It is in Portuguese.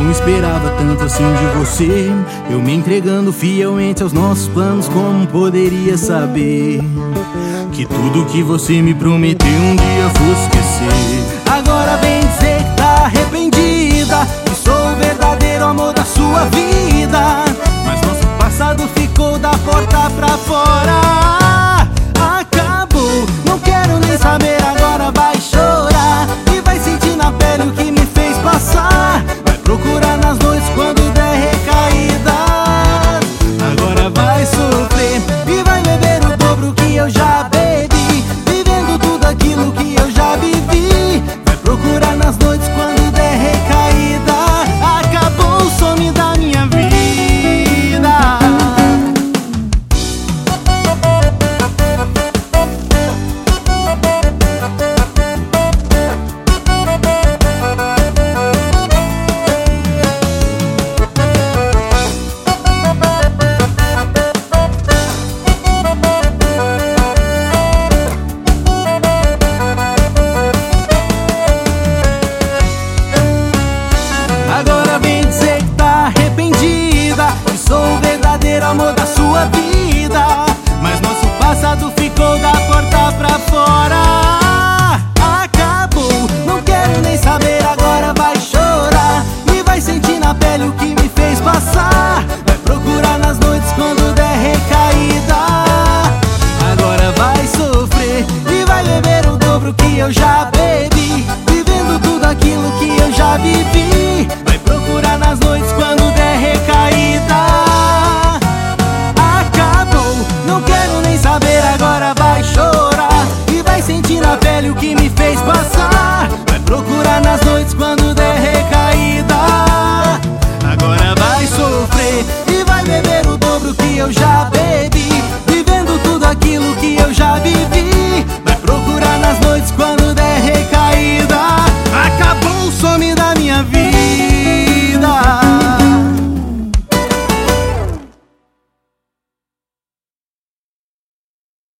não esperava tanto assim de você. Eu me entregando fielmente aos nossos planos, como poderia saber que tudo que você me prometeu um dia fosse esquecer? Agora vem dizer que tá arrependida, que sou o verdadeiro amor da sua vida, mas nosso passado ficou da porta pra fora. Acabou, não quero nem saber, agora vai chorar e vai sentir na pele o que me fez passar. Vai procurar nas noites quando der recaída. Agora vai sofrer e vai beber o dobro que eu já bebi, vivendo tudo aquilo que eu já vivi. Vai procurar nas noites quando der recaída. Acabou o some da minha vida. Agora vem dizer que tá arrependida, que sou o verdadeiro amor da sua vida, mas nosso passado ficou da porta pra fora. Acabou, não quero nem saber, agora vai chorar e vai sentir na pele o que me fez passar. Vai procurar nas noites quando der recaída. Agora vai sofrer e vai beber o dobro que eu já bebi, vivendo tudo aquilo que eu já vivi.